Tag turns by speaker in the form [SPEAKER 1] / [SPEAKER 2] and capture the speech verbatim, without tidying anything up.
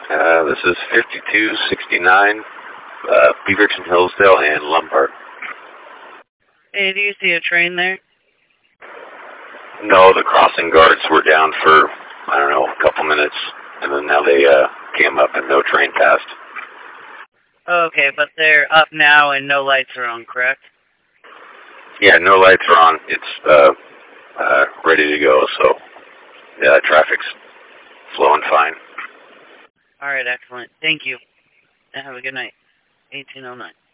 [SPEAKER 1] Uh, this is fifty-two sixty-nine, uh, Beaverton, Hillsdale, and Lombard.
[SPEAKER 2] Hey, do you see a train there?
[SPEAKER 1] No, the crossing guards were down for, I don't know, a couple minutes, and then now they uh, came up and no train passed.
[SPEAKER 2] Okay, but they're up now and no lights are on, correct?
[SPEAKER 1] Yeah, no lights are on. It's uh, uh, ready to go, so yeah, traffic's flowing fine.
[SPEAKER 2] All right, excellent. Thank you. And have a good night. eighteen oh nine.